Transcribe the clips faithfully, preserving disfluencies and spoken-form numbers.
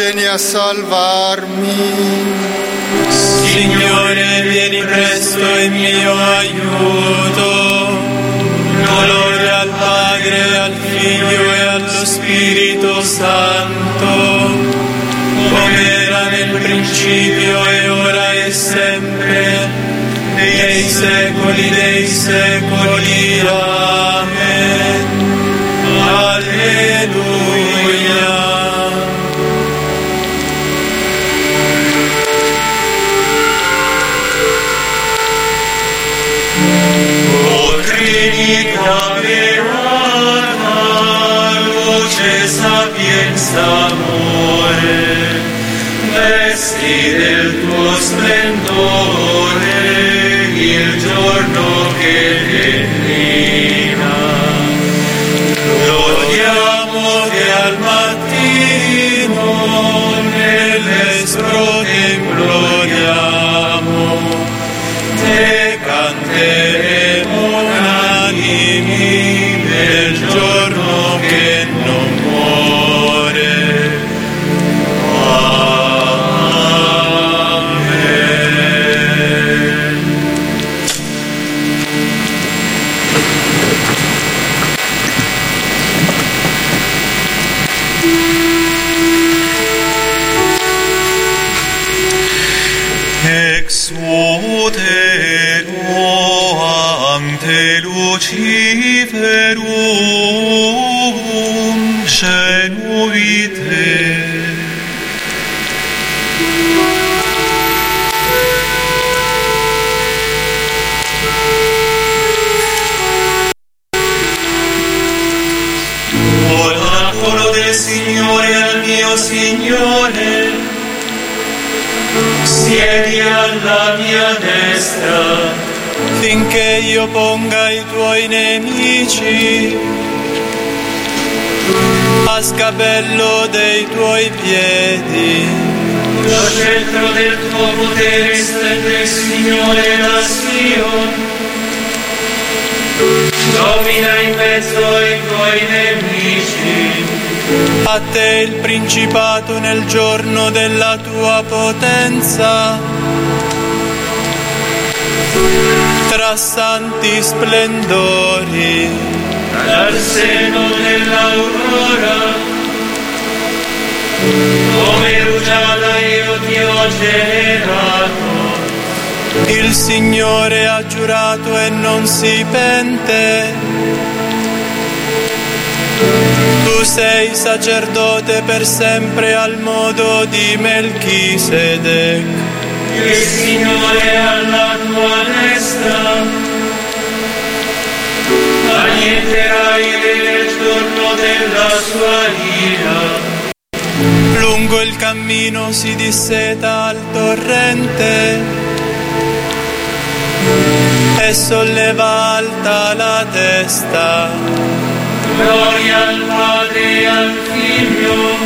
vieni a salvarmi. Signore, vieni presto in mio aiuto. Gloria al Padre, al Figlio e allo Spirito Santo, come era nel principio e ora e sempre, nei secoli dei secoli. Amen. Alleluia. Trinità beata, luce, sapienza, amore, vesti del tuo splendore il giorno che declina. Lodiamote al mattino, nell'espro te imploriamo, te canteremo nel giorno che non muore. Amen. Ex utero ante Luciferum genuite. Oracolo del Signore al mio Signore, siedi alla mia destra, finché io ponga i tuoi nemici a sgabello dei tuoi piedi. Lo scettro del tuo potere stende, Signore, da Sion. Domina in mezzo ai tuoi nemici. A te il principato nel giorno della tua potenza, tra santi splendori. Dal seno dell'aurora, come rugiada io ti ho generato. Il Signore ha giurato e non si pente. Tu sei sacerdote per sempre al modo di Melchisedec. Il Signore alla tua destra, annienterai nel giorno della sua ira. Lungo il cammino si disseta al torrente e solleva alta la testa. Gloria al Padre e al Figlio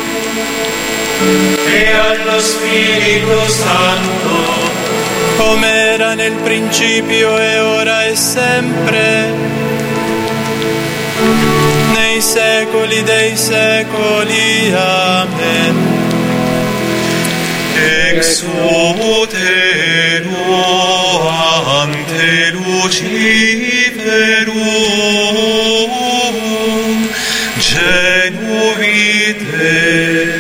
e allo Spirito Santo, come era nel principio e ora e sempre, nei secoli dei secoli. Amen. Ex utero ante Luciferum genuite.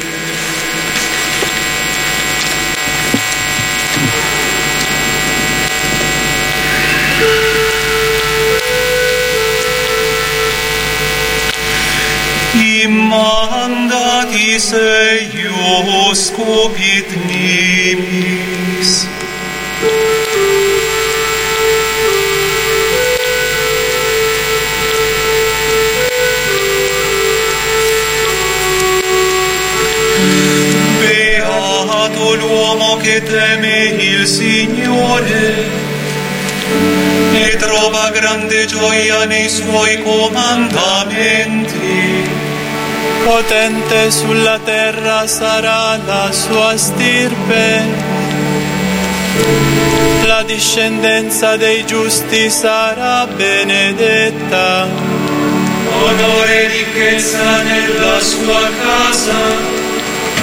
Immandatis eius cupit nimis. Beato l'uomo che teme il Signore e trova grande gioia nei suoi comandamenti. Potente sulla terra sarà la sua stirpe, la discendenza dei giusti sarà benedetta. Onore e ricchezza nella sua casa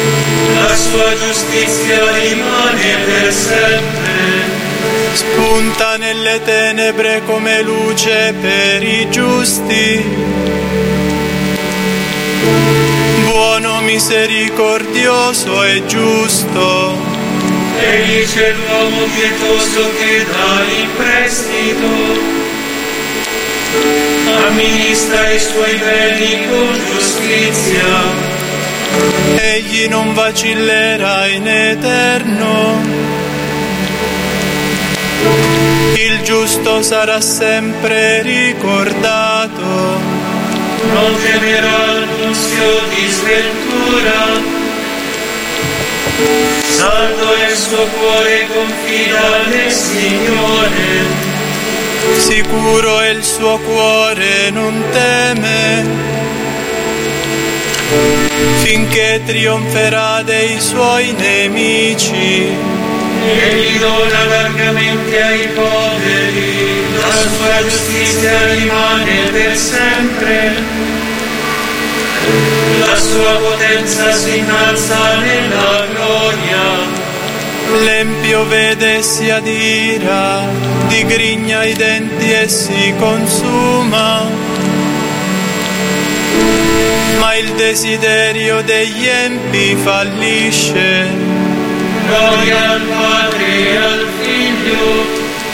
La sua giustizia rimane per sempre. Spunta nelle tenebre come luce per i giusti. Buono, misericordioso e giusto. Egli c'è l'uomo pietoso che dà in prestito. Amministra i suoi beni con giustizia. Egli non vacillerà in eterno. Il giusto sarà sempre ricordato. Non temerà annunzio di sventura. Saldo è il suo cuore, confida nel Signore. Sicuro è il suo cuore, non teme, finché trionferà dei suoi nemici. Egli dona largamente ai poveri, la sua giustizia rimane per sempre. La sua potenza si innalza nella gloria. L'empio vede e si adira, digrigna i denti e si consuma. Ma il desiderio degli empi fallisce. Gloria al Padre e al Figlio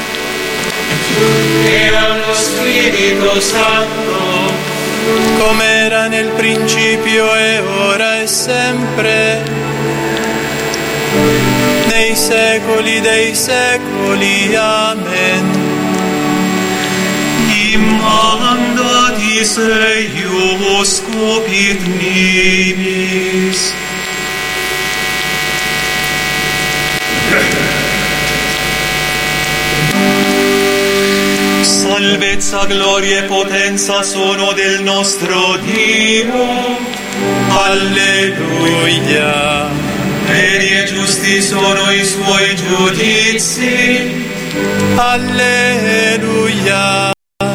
e allo Spirito Santo, come era nel principio e ora e sempre, nei secoli dei secoli. Amen. Immandatis eius scopit nimis. Salvezza, gloria e potenza sono del nostro Dio. Alleluia. Veri e giusti sono i suoi giudizi. Alleluia.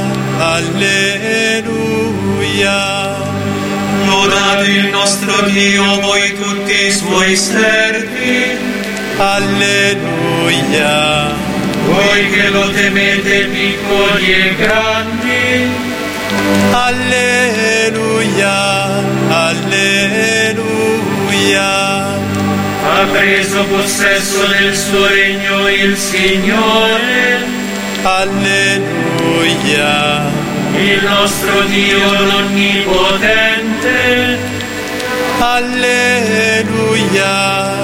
Alleluia. Lodate il nostro Dio, voi tutti i suoi servi. Alleluia. voi che lo temete piccoli e grandi. Alleluia, alleluia. Ha preso possesso del suo regno il Signore. Alleluia. Il nostro Dio l'Onnipotente. Alleluia,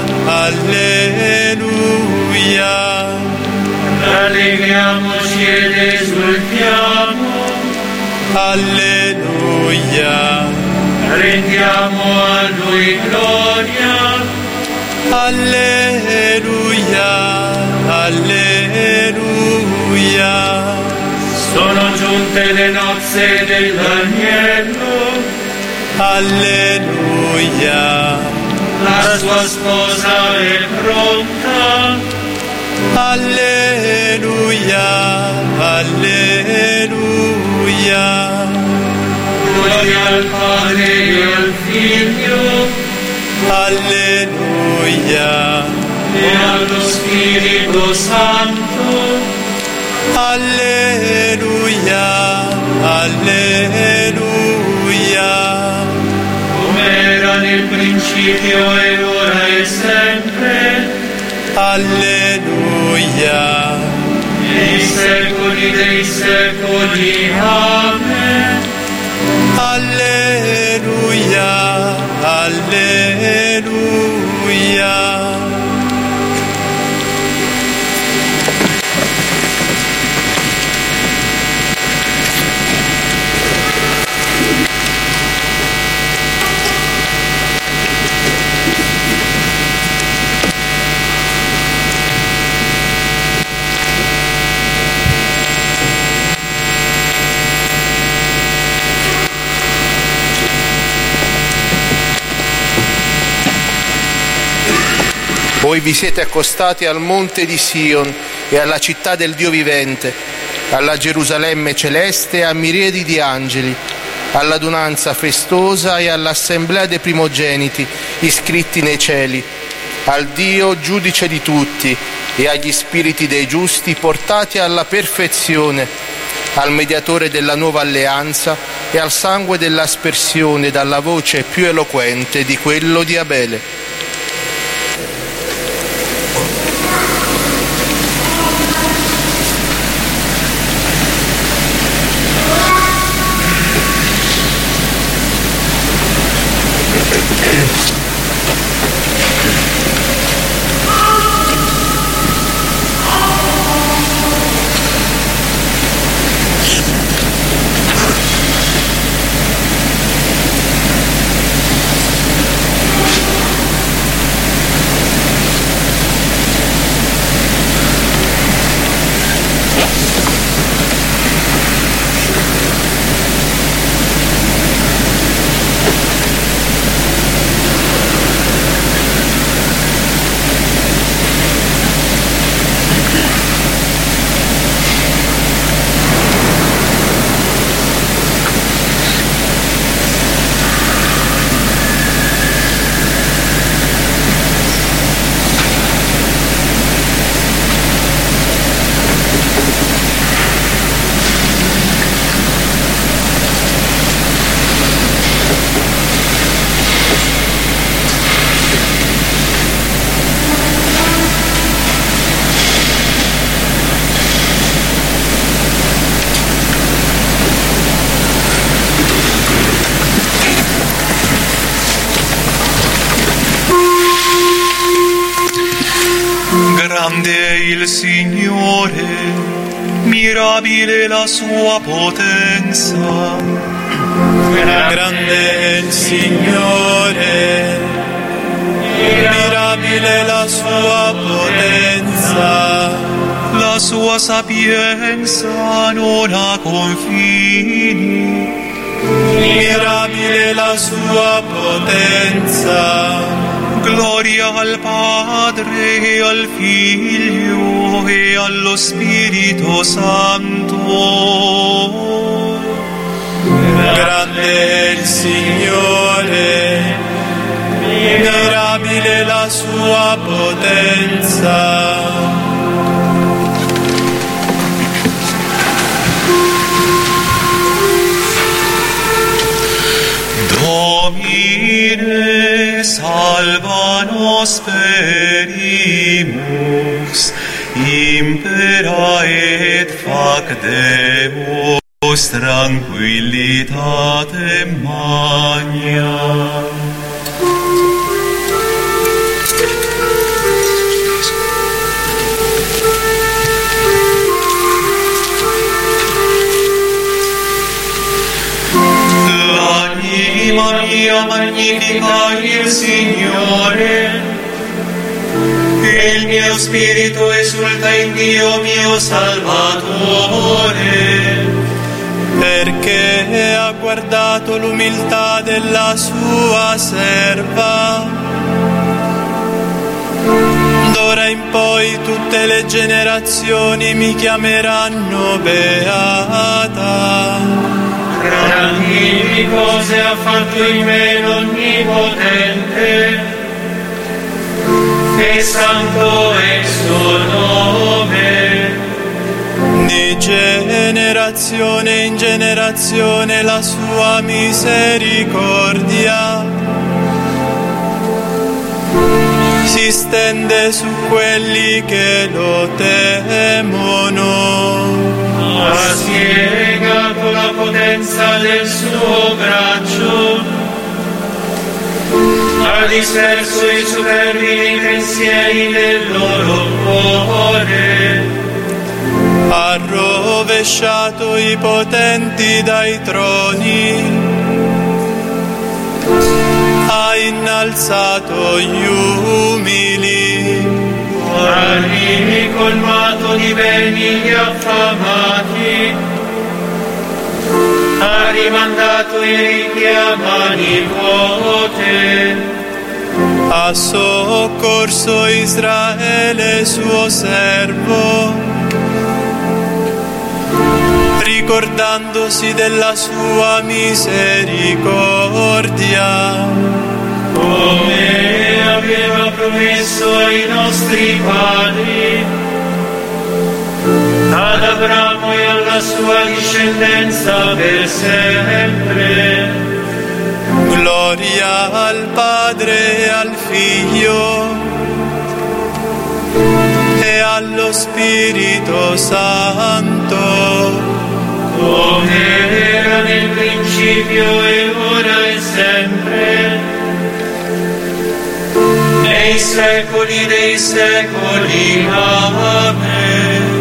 alleluia. Rallegriamoci ed esultiamo. Alleluia. Rendiamo a Lui gloria. Alleluia, alleluia. Sono giunte le nozze dell'agnello. Alleluia. La sua sposa è pronta. Alleluia, alleluia. Gloria al Padre e al Figlio. Alleluia. E allo Spirito Santo. Alleluia, alleluia. Come era nel principio e ora e sempre. Alleluia. Nei secoli dei secoli. Amen. Alleluia, alleluia. Voi vi siete accostati al monte di Sion e alla città del Dio vivente, alla Gerusalemme celeste e a miriadi di angeli, all'adunanza festosa e all'assemblea dei primogeniti iscritti nei cieli, al Dio giudice di tutti e agli spiriti dei giusti portati alla perfezione, al mediatore della nuova alleanza e al sangue dell'aspersione dalla voce più eloquente di quello di Abele. Grande il Signore, mirabile la sua potenza. Grande il Signore, mirabile la sua potenza. La sua sapienza non ha confini. Mirabile la sua potenza. Gloria al Padre e al Figlio e allo Spirito Santo. Grande il Signore, mirabile la sua potenza. Domine, salva nos perimus, impera et facdemus tranquillitate magna. L'anima mia magnifica il Signore, e il mio spirito esulta in Dio mio Salvatore, perché ha guardato l'umiltà della sua serva. D'ora in poi tutte le generazioni mi chiameranno beata. Grandi cose ha fatto in me l'Onnipotente, e santo è il suo nome. Di generazione in generazione la sua misericordia si stende su quelli che lo temono. Ha spiegato la potenza del suo braccio, ha disperso i superbi nei pensieri del loro cuore, ha rovesciato i potenti dai troni, ha innalzato gli umili, ha colmato di beni gli affamati, ha rimandato i ricchi a mani vuote, ha soccorso Israele suo servo, ricordandosi della sua misericordia, come aveva promesso ai nostri padri, ad Abramo e alla sua discendenza per sempre. Gloria al Padre e al Figlio e allo Spirito Santo, come era nel principio e ora e sempre, nei secoli dei secoli. Amen.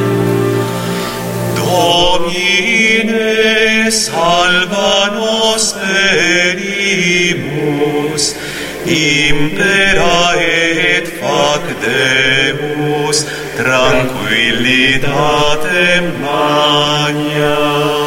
Domine, salva nos perimus, impera et fac Deus, tranquillitate magna.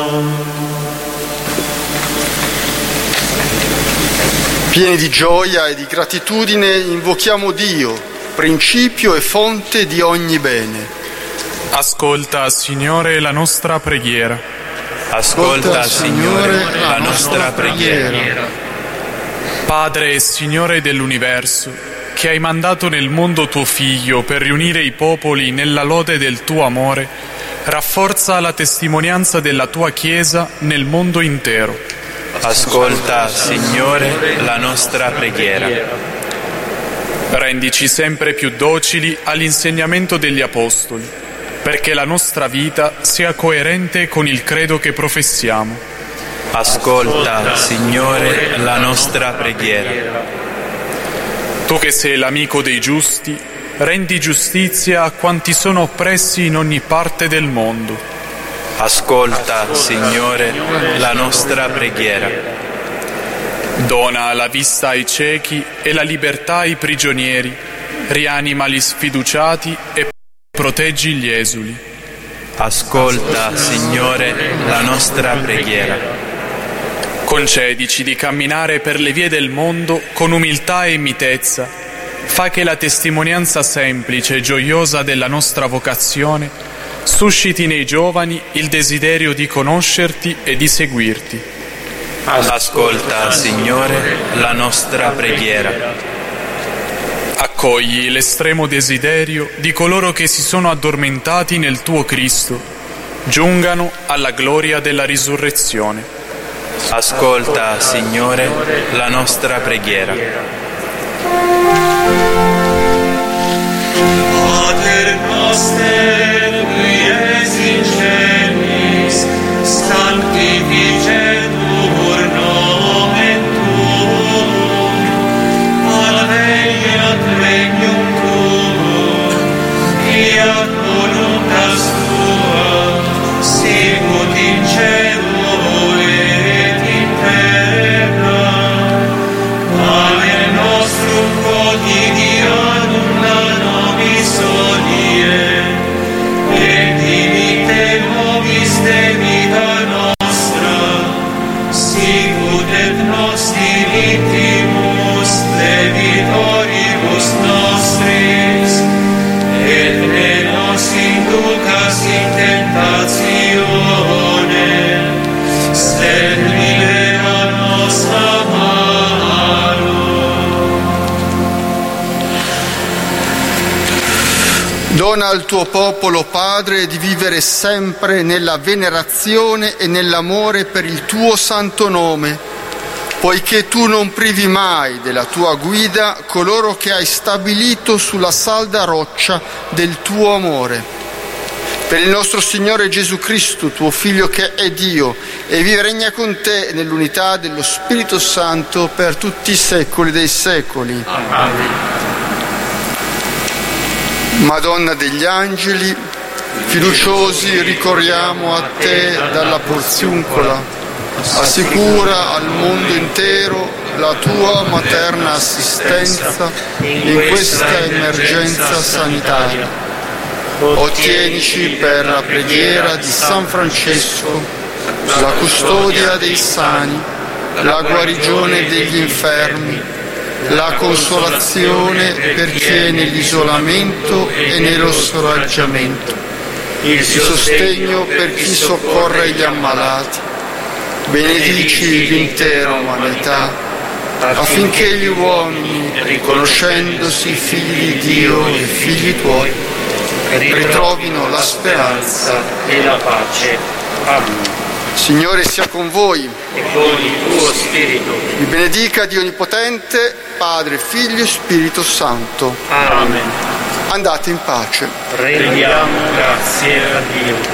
Pieni di gioia e di gratitudine invochiamo Dio, principio e fonte di ogni bene. Ascolta, Signore, la nostra preghiera. Ascolta, Signore, la nostra preghiera. Padre e Signore dell'universo, che hai mandato nel mondo tuo Figlio per riunire i popoli nella lode del tuo amore, rafforza la testimonianza della tua Chiesa nel mondo intero. Ascolta, Signore, la nostra preghiera. Rendici sempre più docili all'insegnamento degli Apostoli, perché la nostra vita sia coerente con il credo che professiamo. Ascolta, Signore, la nostra preghiera. Tu che sei l'amico dei giusti, rendi giustizia a quanti sono oppressi in ogni parte del mondo. Ascolta, Signore, la nostra preghiera. Dona la vista ai ciechi e la libertà ai prigionieri, rianima gli sfiduciati e proteggi gli esuli. Ascolta, Signore, la nostra preghiera. Concedici di camminare per le vie del mondo con umiltà e mitezza. Fa che la testimonianza semplice e gioiosa della nostra vocazione susciti nei giovani il desiderio di conoscerti e di seguirti. Ascolta, Signore, la nostra preghiera. Accogli l'estremo desiderio di coloro che si sono addormentati nel tuo Cristo, giungano alla gloria della risurrezione. Ascolta, Signore, la nostra preghiera. Pater noster, qui es in celis, sanctificetur nomen tuum, adveniat regnum tuum, fiat voluntas tua, sicut in cielo et in terra. Panem nostrum quotidianum da nobis hodie, et dimitte nobis debita nostra, sicut et nos dimittimus debitoribus nostris, et ne nos inducas in tentatione, sed libera nos a malo. Dona al tuo popolo, Padre, di vivere sempre nella venerazione e nell'amore per il tuo santo nome, poiché tu non privi mai della tua guida coloro che hai stabilito sulla salda roccia del tuo amore. Per il nostro Signore Gesù Cristo, tuo Figlio che è Dio, e vive e regna con te nell'unità dello Spirito Santo per tutti i secoli dei secoli. Amen. Madonna degli angeli, fiduciosi ricorriamo a te dalla porziuncola, assicura al mondo intero la tua materna assistenza in questa emergenza sanitaria. Ottienici per la preghiera di San Francesco, la custodia dei sani, la guarigione degli infermi, la consolazione per chi è nell'isolamento e nello scoraggiamento, il sostegno per chi soccorre gli ammalati. Benedici l'intera umanità, affinché gli uomini, riconoscendosi figli di Dio e figli tuoi, ritrovino la speranza e la pace. Amen. Signore sia con voi. E con il tuo spirito. Vi benedica Dio Onnipotente, Padre, Figlio e Spirito Santo. Amen. Andate in pace. Rendiamo grazie a Dio.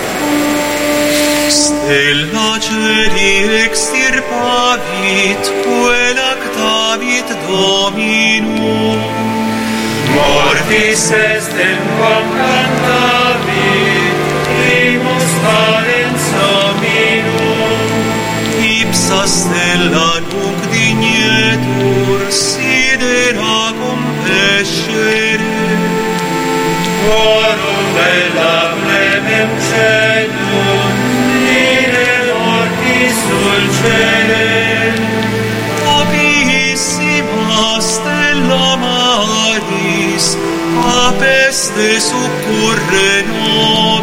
Stella ceri extirpavit, quae lactavit Dominum. Mortis est in quam cantavit, primus valens hominum. Ipsa stella nunc dignetur, sidera compescere. Quorum bella plebem celum, ire mortis dulcere. Opissima stella maris, a peste succurre nos.